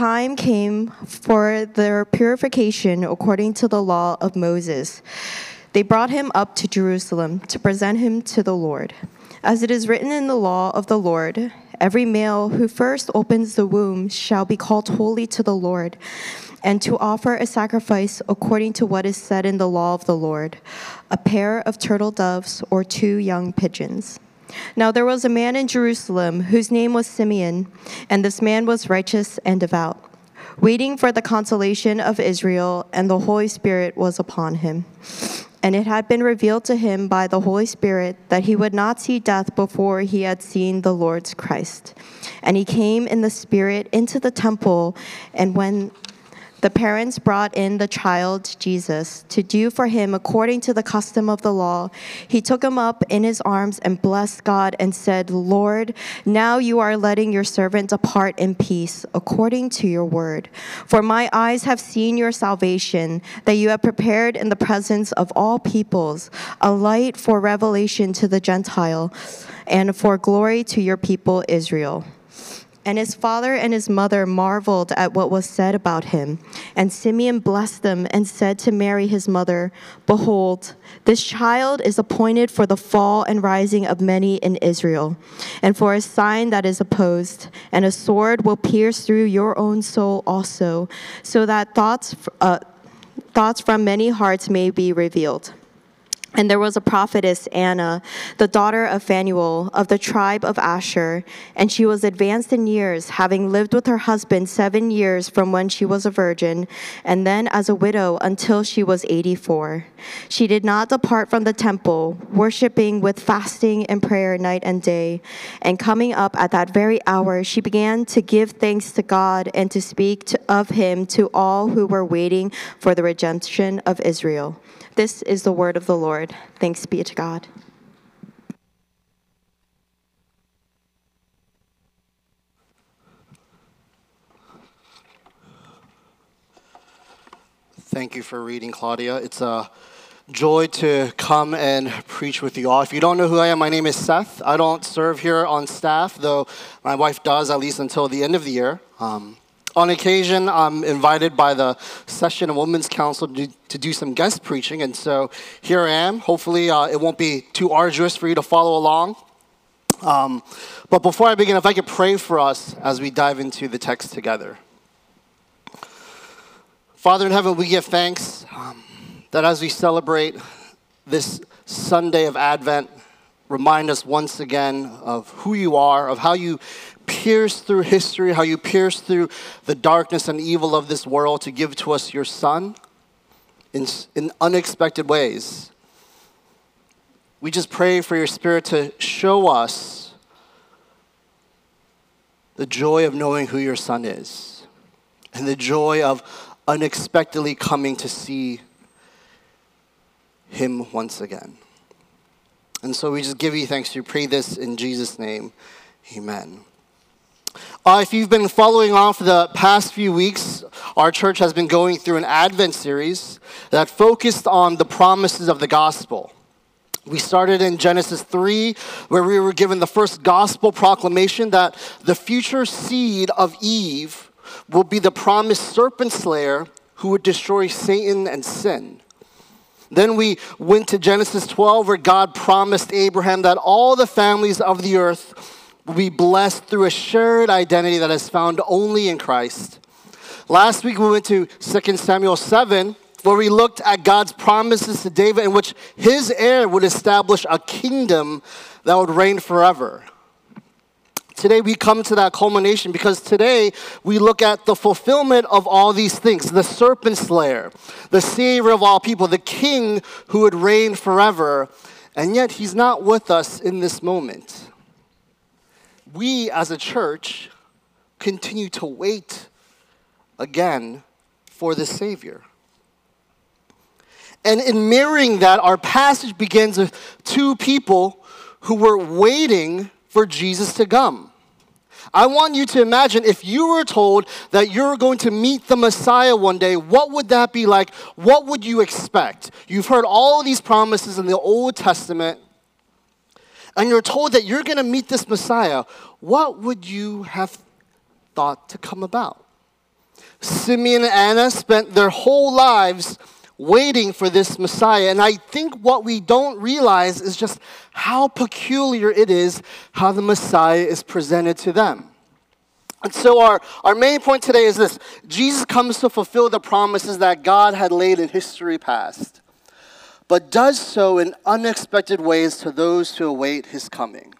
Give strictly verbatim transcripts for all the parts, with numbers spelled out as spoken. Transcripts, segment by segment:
Time came for their purification according to the law of Moses. They brought him up to Jerusalem to present him to the Lord. As it is written in the law of the Lord, every male who first opens the womb shall be called holy to the Lord, and to offer a sacrifice according to what is said in the law of the Lord, a pair of turtle doves or two young pigeons. Now there was a man in Jerusalem whose name was Simeon, and this man was righteous and devout, waiting for the consolation of Israel, and the Holy Spirit was upon him. And it had been revealed to him by the Holy Spirit that he would not see death before he had seen the Lord's Christ. And he came in the Spirit into the temple, and when the parents brought in the child Jesus to do for him according to the custom of the law, he took him up in his arms and blessed God and said, Lord, now you are letting your servant depart in peace according to your word. For my eyes have seen your salvation, that you have prepared in the presence of all peoples a light for revelation to the Gentile and for glory to your people Israel. And his father and his mother marveled at what was said about him. And Simeon blessed them and said to Mary his mother, Behold, this child is appointed for the fall and rising of many in Israel, and for a sign that is opposed, and a sword will pierce through your own soul also, so that thoughts, uh, thoughts from many hearts may be revealed. And there was a prophetess, Anna, the daughter of Phanuel, of the tribe of Asher, and she was advanced in years, having lived with her husband seven years from when she was a virgin, and then as a widow until she was eighty-four. She did not depart from the temple, worshiping with fasting and prayer night and day. And coming up at that very hour, she began to give thanks to God and to speak to, of him to all who were waiting for the redemption of Israel. This is the word of the Lord. Thanks be to God. Thank you for reading, Claudia. It's a joy to come and preach with you all. If you don't know who I am, my name is Seth. I don't serve here on staff, though my wife does, at least until the end of the year. Um, On occasion, I'm invited by the Session and Women's Council to do, to do some guest preaching, and so here I am. Hopefully, uh, it won't be too arduous for you to follow along. Um, but before I begin, if I could pray for us as we dive into the text together. Father in heaven, we give thanks um, that as we celebrate this Sunday of Advent, remind us once again of who you are, of how you pierce through history, how you pierce through the darkness and evil of this world to give to us your Son in, in unexpected ways. We just pray for your Spirit to show us the joy of knowing who your Son is and the joy of unexpectedly coming to see him once again. And so we just give you thanks. We pray this in Jesus' name. Amen. Uh, if you've been following on for the past few weeks, our church has been going through an Advent series that focused on the promises of the gospel. We started in Genesis three, where we were given the first gospel proclamation that the future seed of Eve will be the promised serpent slayer who would destroy Satan and sin. Then we went to Genesis twelve, where God promised Abraham that all the families of the earth will be blessed through a shared identity that is found only in Christ. Last week we went to Second Samuel seven, where we looked at God's promises to David in which his heir would establish a kingdom that would reign forever. Today we come to that culmination because today we look at the fulfillment of all these things. The serpent slayer, the savior of all people, the king who would reign forever. And yet he's not with us in this moment. We as a church continue to wait again for the Savior. And in mirroring that, our passage begins with two people who were waiting for Jesus to come. I want you to imagine if you were told that you're going to meet the Messiah one day, what would that be like? What would you expect? You've heard all of these promises in the Old Testament, and you're told that you're going to meet this Messiah. What would you have thought to come about? Simeon and Anna spent their whole lives waiting for this Messiah. And I think what we don't realize is just how peculiar it is how the Messiah is presented to them. And so our, our main point today is this: Jesus comes to fulfill the promises that God had laid in history past, but does so in unexpected ways to those who await his coming.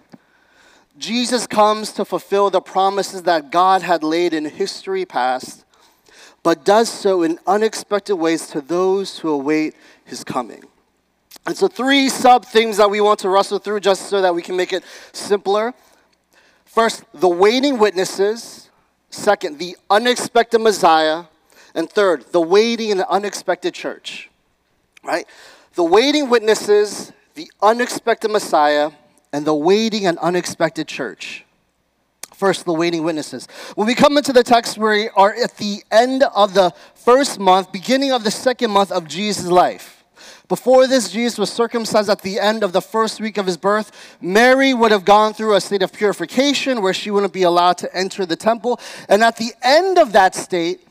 Jesus comes to fulfill the promises that God had laid in history past, but does so in unexpected ways to those who await his coming. And so three sub-themes that we want to wrestle through just so that we can make it simpler. First, the waiting witnesses. Second, the unexpected Messiah. And third, the waiting and the unexpected church. Right? The waiting witnesses, the unexpected Messiah, and the waiting and unexpected church. First, the waiting witnesses. When we come into the text, we are at the end of the first month, beginning of the second month of Jesus' life. Before this, Jesus was circumcised at the end of the first week of his birth. Mary would have gone through a state of purification where she wouldn't be allowed to enter the temple. And at the end of that state,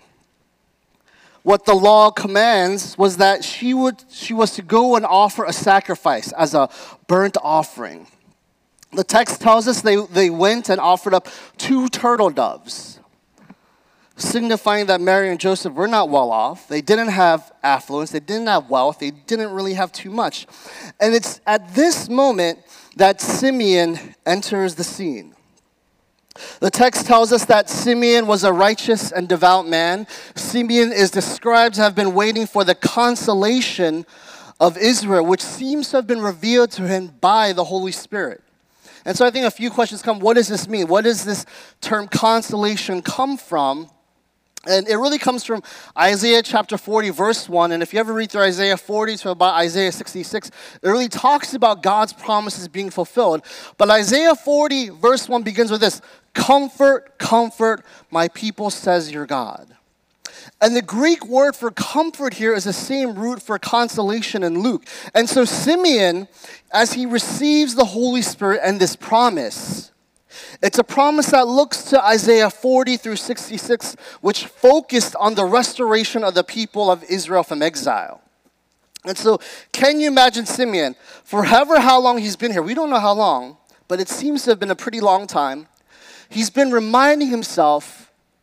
what the law commands was that she would she was to go and offer a sacrifice as a burnt offering. The text tells us they, they went and offered up two turtle doves, signifying that Mary and Joseph were not well off. They didn't have affluence. They didn't have wealth. They didn't really have too much. And it's at this moment that Simeon enters the scene. The text tells us that Simeon was a righteous and devout man. Simeon is described to have been waiting for the consolation of Israel, which seems to have been revealed to him by the Holy Spirit. And so I think a few questions come. What does this mean? What does this term consolation come from? And it really comes from Isaiah chapter forty, verse one. And if you ever read through Isaiah forty to about Isaiah sixty-six, it really talks about God's promises being fulfilled. But Isaiah forty, verse one begins with this: "Comfort, comfort my people, says your God." And the Greek word for comfort here is the same root for consolation in Luke. And so Simeon, as he receives the Holy Spirit and this promise, it's a promise that looks to Isaiah forty through sixty-six, which focused on the restoration of the people of Israel from exile. And so, can you imagine Simeon, for however how long he's been here, we don't know how long, but it seems to have been a pretty long time, he's been reminding himself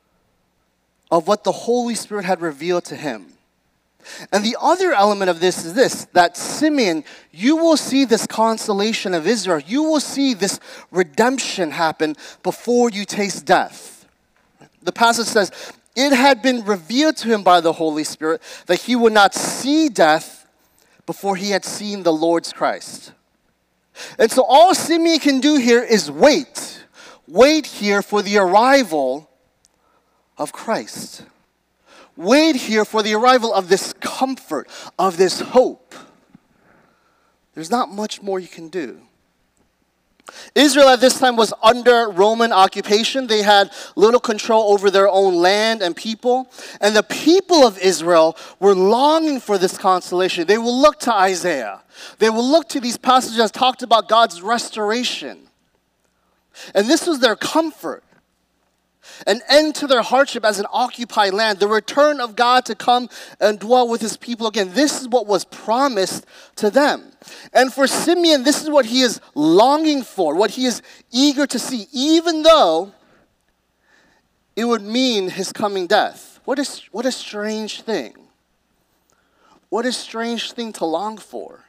of what the Holy Spirit had revealed to him. And the other element of this is this, that Simeon, you will see this consolation of Israel. You will see this redemption happen before you taste death. The passage says, it had been revealed to him by the Holy Spirit that he would not see death before he had seen the Lord's Christ. And so all Simeon can do here is wait. Wait here for the arrival of Christ. Wait here for the arrival of this comfort, of this hope. There's not much more you can do. Israel at this time was under Roman occupation. They had little control over their own land and people. And the people of Israel were longing for this consolation. They will look to Isaiah. They will look to these passages that talked about God's restoration. And this was their comfort. An end to their hardship as an occupied land. The return of God to come and dwell with his people again. This is what was promised to them. And for Simeon, this is what he is longing for, what he is eager to see, even though it would mean his coming death. What is, what a strange thing. What a strange thing to long for.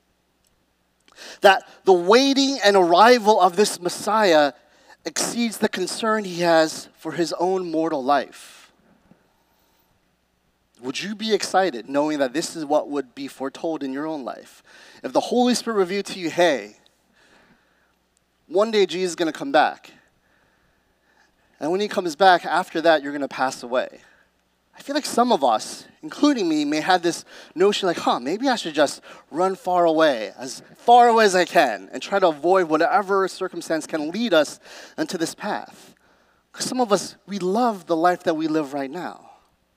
That the waiting and arrival of this Messiah exceeds the concern he has for his own mortal life. Would you be excited knowing that this is what would be foretold in your own life? If the Holy Spirit revealed to you, hey, one day Jesus is going to come back. And when he comes back, after that, you're going to pass away. I feel like some of us, including me, may have this notion like, huh, maybe I should just run far away, as far away as I can, and try to avoid whatever circumstance can lead us into this path. Because some of us, we love the life that we live right now.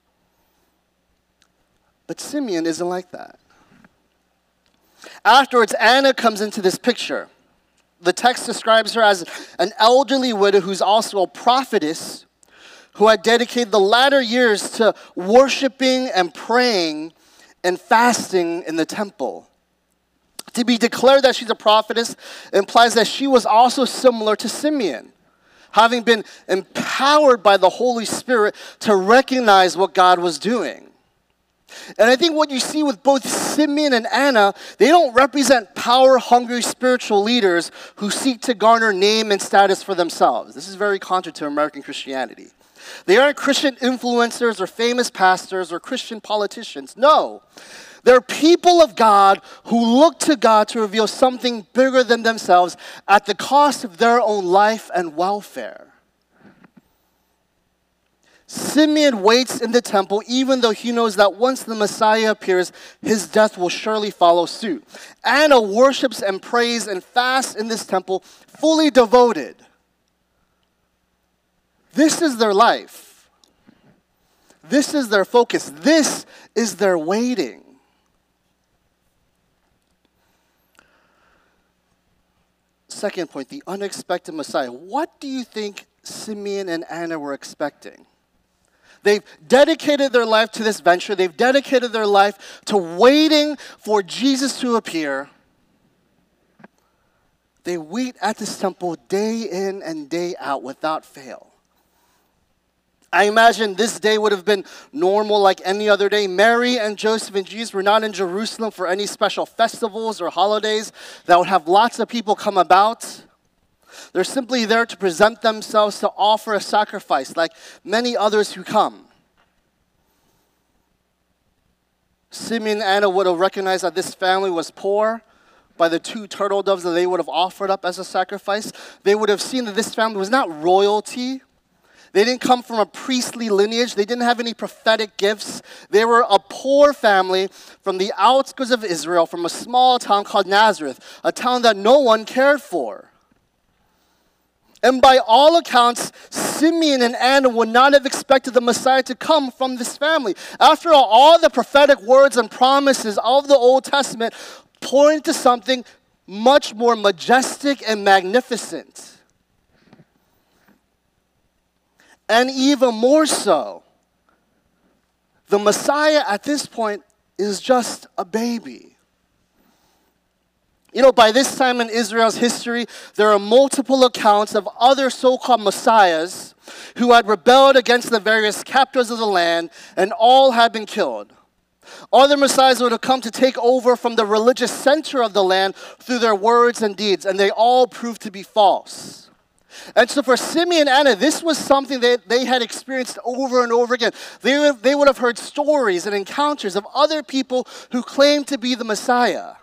But Simeon isn't like that. Afterwards, Anna comes into this picture. The text describes her as an elderly widow who's also a prophetess, who had dedicated the latter years to worshiping and praying and fasting in the temple. To be declared that she's a prophetess implies that she was also similar to Simeon, having been empowered by the Holy Spirit to recognize what God was doing. And I think what you see with both Simeon and Anna, they don't represent power-hungry spiritual leaders who seek to garner name and status for themselves. This is very contrary to American Christianity. They aren't Christian influencers or famous pastors or Christian politicians. No. They're people of God who look to God to reveal something bigger than themselves at the cost of their own life and welfare. Simeon waits in the temple even though he knows that once the Messiah appears, his death will surely follow suit. Anna worships and prays and fasts in this temple, fully devoted. This is their life. This is their focus. This is their waiting. Second point, the unexpected Messiah. What do you think Simeon and Anna were expecting? They've dedicated their life to this venture. They've dedicated their life to waiting for Jesus to appear. They wait at this temple day in and day out without fail. I imagine this day would have been normal like any other day. Mary and Joseph and Jesus were not in Jerusalem for any special festivals or holidays that would have lots of people come about. They're simply there to present themselves to offer a sacrifice like many others who come. Simeon and Anna would have recognized that this family was poor by the two turtle doves that they would have offered up as a sacrifice. They would have seen that this family was not royalty. They didn't come from a priestly lineage. They didn't have any prophetic gifts. They were a poor family from the outskirts of Israel, from a small town called Nazareth, a town that no one cared for. And by all accounts, Simeon and Anna would not have expected the Messiah to come from this family. After all, all the prophetic words and promises of the Old Testament point to something much more majestic and magnificent. And even more so, the Messiah at this point is just a baby. You know, by this time in Israel's history, there are multiple accounts of other so-called messiahs who had rebelled against the various captors of the land, and all had been killed. Other messiahs would have come to take over from the religious center of the land through their words and deeds, and they all proved to be false. And so for Simeon and Anna, this was something that they had experienced over and over again. They would, they would have heard stories and encounters of other people who claimed to be the Messiah.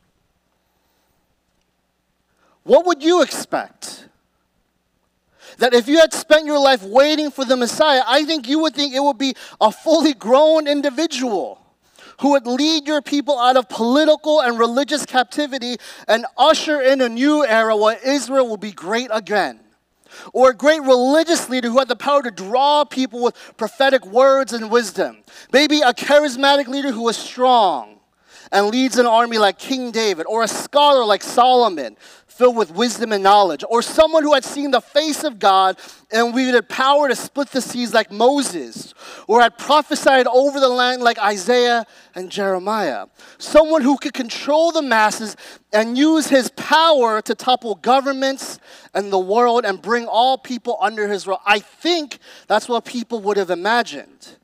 What would you expect? That if you had spent your life waiting for the Messiah, I think you would think it would be a fully grown individual who would lead your people out of political and religious captivity and usher in a new era where Israel will be great again. Or a great religious leader who had the power to draw people with prophetic words and wisdom. Maybe a charismatic leader who was strong and leads an army like King David. Or a scholar like Solomon, filled with wisdom and knowledge. Or someone who had seen the face of God and wielded power to split the seas like Moses. Or had prophesied over the land like Isaiah and Jeremiah. Someone who could control the masses and use his power to topple governments and the world and bring all people under his rule. I think that's what people would have imagined.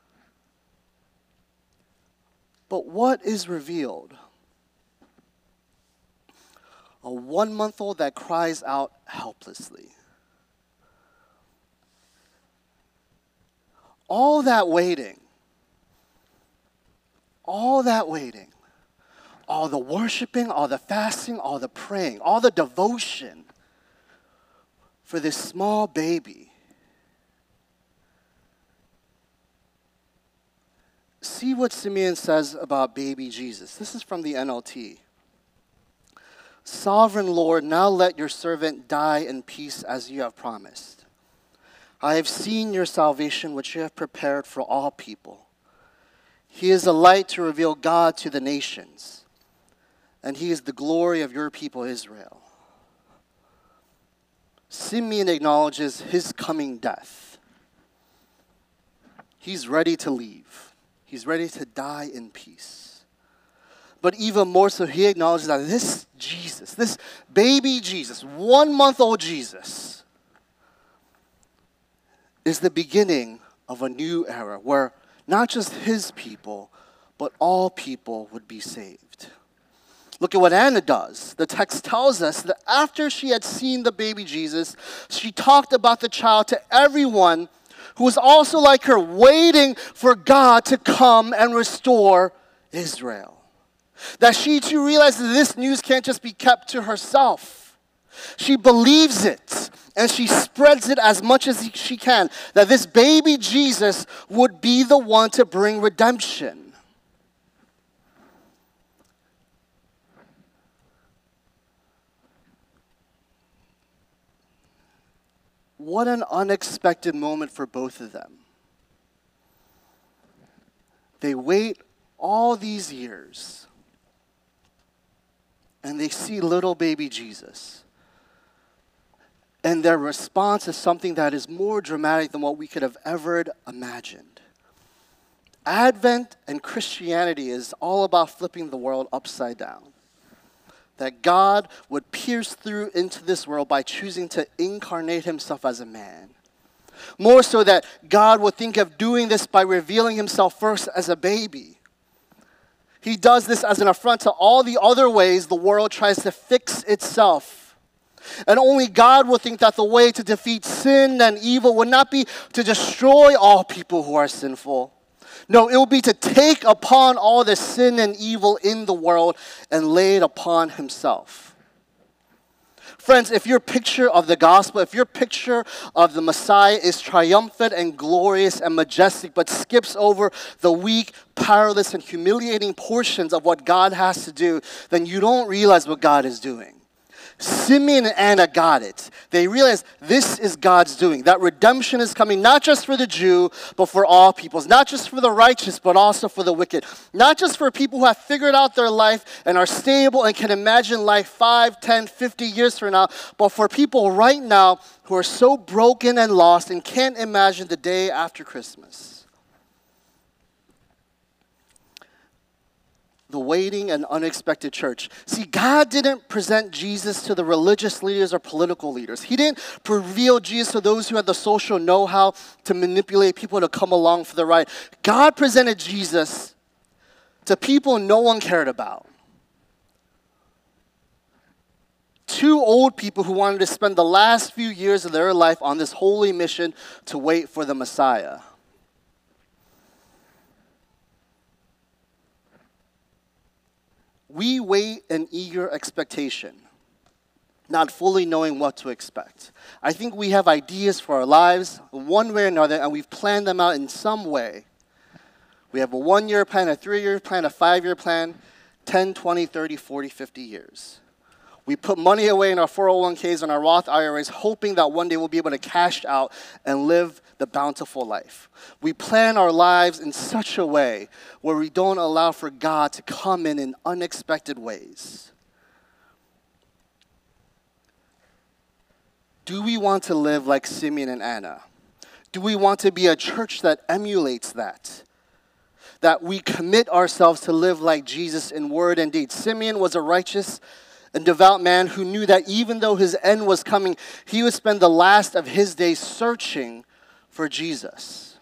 But what is revealed? A one-month-old that cries out helplessly. All that waiting, all that waiting, all the worshiping, all the fasting, all the praying, all the devotion for this small baby. See what Simeon says about baby Jesus. This is from the N L T. Sovereign Lord, now let your servant die in peace as you have promised. I have seen your salvation, which you have prepared for all people. He is a light to reveal God to the nations, and he is the glory of your people Israel. Simeon acknowledges his coming death. he's ready to leave. He's ready to die in peace. But even more so, he acknowledges that this Jesus, this baby Jesus, one-month-old Jesus, is the beginning of a new era where not just his people, but all people would be saved. Look at what Anna does. The text tells us that after she had seen the baby Jesus, she talked about the child to everyone who was also like her, waiting for God to come and restore Israel. That she too realized that this news can't just be kept to herself. She believes it, and she spreads it as much as she can, that this baby Jesus would be the one to bring redemption. What an unexpected moment for both of them. They wait all these years, and they see little baby Jesus. And their response is something that is more dramatic than what we could have ever imagined. Advent and Christianity is all about flipping the world upside down. That God would pierce through into this world by choosing to incarnate himself as a man. More so that God would think of doing this by revealing himself first as a baby. He does this as an affront to all the other ways the world tries to fix itself. And only God will think that the way to defeat sin and evil would not be to destroy all people who are sinful. No, it will be to take upon all the sin and evil in the world and lay it upon himself. Friends, if your picture of the gospel, if your picture of the Messiah is triumphant and glorious and majestic, but skips over the weak, powerless, and humiliating portions of what God has to do, then you don't realize what God is doing. Simeon and Anna got it. They realized this is God's doing. That redemption is coming not just for the Jew, but for all peoples. Not just for the righteous, but also for the wicked. Not just for people who have figured out their life and are stable and can imagine life five, ten, fifty years from now, but for people right now who are so broken and lost and can't imagine the day after Christmas. The waiting and unexpected church. See, God didn't present Jesus to the religious leaders or political leaders. He didn't reveal Jesus to those who had the social know-how to manipulate people to come along for the ride. God presented Jesus to people no one cared about. Two old people who wanted to spend the last few years of their life on this holy mission to wait for the Messiah. We wait in eager expectation, not fully knowing what to expect. I think we have ideas for our lives one way or another, and we've planned them out in some way. We have a one-year plan, a three-year plan, a five-year plan, ten, twenty, thirty, forty, fifty years. We put money away in our four oh one k's and our Roth I R As, hoping that one day we'll be able to cash out and live the bountiful life. We plan our lives in such a way where we don't allow for God to come in in unexpected ways. Do we want to live like Simeon and Anna? Do we want to be a church that emulates that? That we commit ourselves to live like Jesus in word and deed. Simeon was a righteous and devout man who knew that even though his end was coming, he would spend the last of his days searching for Jesus.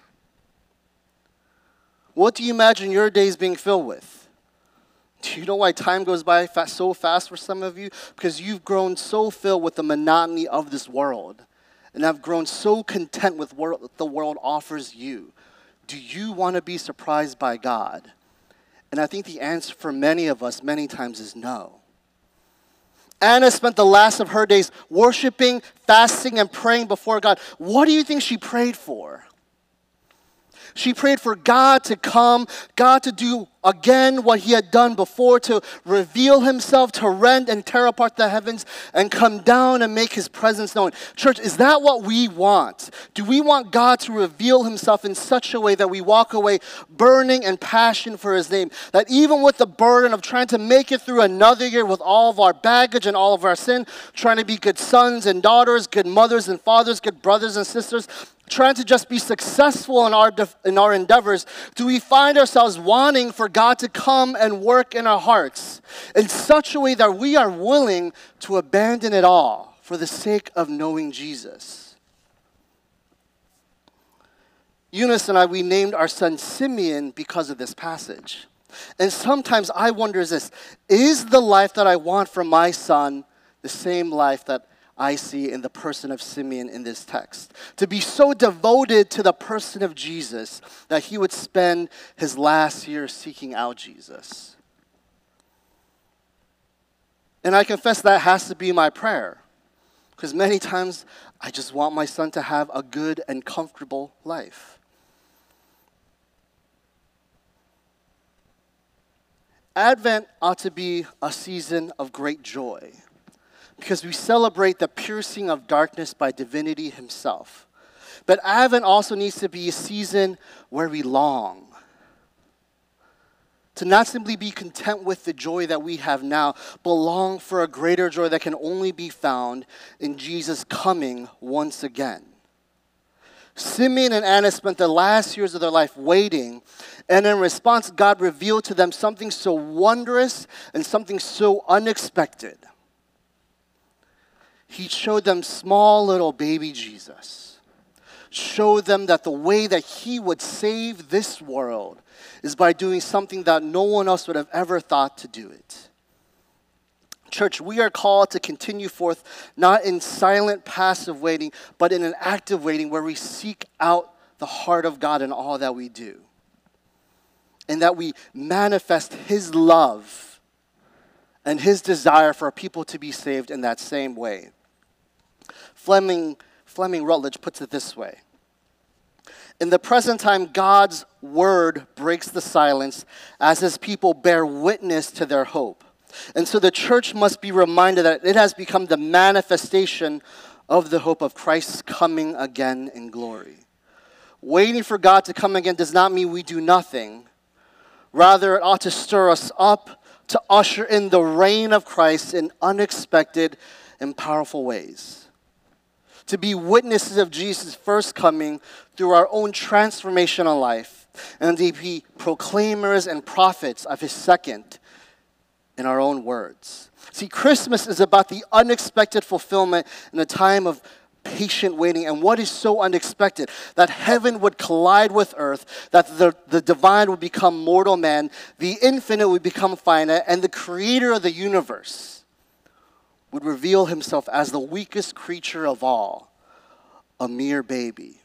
What do you imagine your days being filled with? Do you know why time goes by fast, so fast for some of you? Because you've grown so filled with the monotony of this world and have grown so content with what the world offers you. Do you want to be surprised by God? And I think the answer for many of us many times is no. Anna spent the last of her days worshiping, fasting, and praying before God. What do you think she prayed for? She prayed for God to come, God to do again what he had done before, to reveal himself, to rend and tear apart the heavens and come down and make his presence known. Church, is that what we want? Do we want God to reveal himself in such a way that we walk away burning and passion for his name? That even with the burden of trying to make it through another year with all of our baggage and all of our sin, trying to be good sons and daughters, good mothers and fathers, good brothers and sisters, trying to just be successful in our def- in our endeavors, do we find ourselves wanting for God to come and work in our hearts in such a way that we are willing to abandon it all for the sake of knowing Jesus? Eunice and I, we named our son Simeon because of this passage. And sometimes I wonder is this, is the life that I want for my son the same life that I see in the person of Simeon in this text? To be so devoted to the person of Jesus that he would spend his last year seeking out Jesus. And I confess that has to be my prayer. Because many times I just want my son to have a good and comfortable life. Advent ought to be a season of great joy, because we celebrate the piercing of darkness by divinity himself. But Advent also needs to be a season where we long. To not simply be content with the joy that we have now, but long for a greater joy that can only be found in Jesus coming once again. Simeon and Anna spent the last years of their life waiting, and in response, God revealed to them something so wondrous and something so unexpected. He showed them small little baby Jesus. Showed them that the way that he would save this world is by doing something that no one else would have ever thought to do it. Church, we are called to continue forth not in silent, passive waiting, but in an active waiting where we seek out the heart of God in all that we do. And that we manifest his love and his desire for people to be saved in that same way. Fleming, Fleming Rutledge puts it this way. In the present time, God's word breaks the silence as his people bear witness to their hope. And so the church must be reminded that it has become the manifestation of the hope of Christ's coming again in glory. Waiting for God to come again does not mean we do nothing. Rather, it ought to stir us up to usher in the reign of Christ in unexpected and powerful ways. To be witnesses of Jesus' first coming through our own transformational life, and to be proclaimers and prophets of his second in our own words. See, Christmas is about the unexpected fulfillment in a time of patient waiting. And what is so unexpected? That heaven would collide with earth, that the, the divine would become mortal man, the infinite would become finite, and the creator of the universe would reveal himself as the weakest creature of all, a mere baby.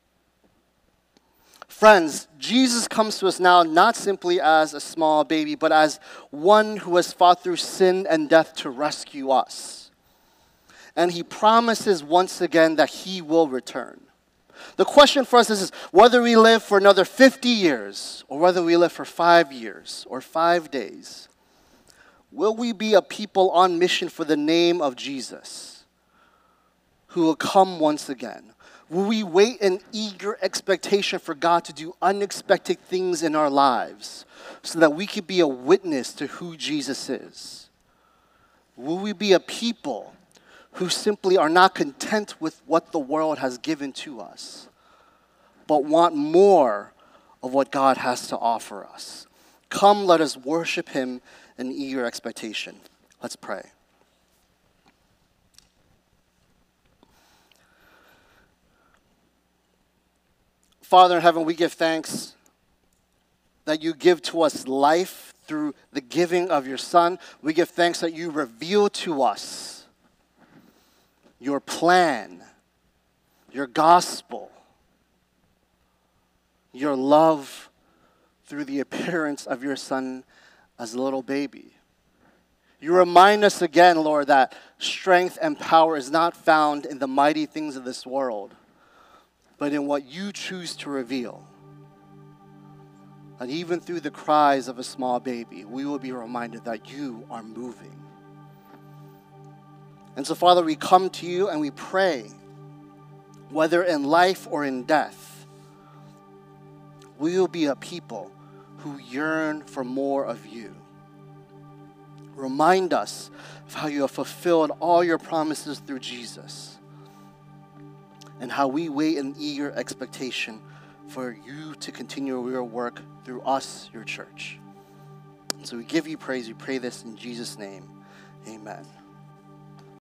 Friends, Jesus comes to us now not simply as a small baby, but as one who has fought through sin and death to rescue us. And he promises once again that he will return. The question for us is whether we live for another fifty years, or whether we live for five years, or five days. Will we be a people on mission for the name of Jesus, who will come once again? Will we wait in eager expectation for God to do unexpected things in our lives so that we could be a witness to who Jesus is? Will we be a people who simply are not content with what the world has given to us, but want more of what God has to offer us? Come, let us worship him in eager expectation. Let's pray. Father in heaven, we give thanks that you give to us life through the giving of your Son. We give thanks that you reveal to us your plan, your gospel, your love through the appearance of your Son as a little baby. You remind us again, Lord, that strength and power is not found in the mighty things of this world, but in what you choose to reveal. And even through the cries of a small baby, we will be reminded that you are moving. And so, Father, we come to you and we pray, whether in life or in death, we will be a people who yearn for more of you. Remind us of how you have fulfilled all your promises through Jesus, and how we wait in eager expectation for you to continue your work through us, your church. And so we give you praise. We pray this in Jesus' name. Amen.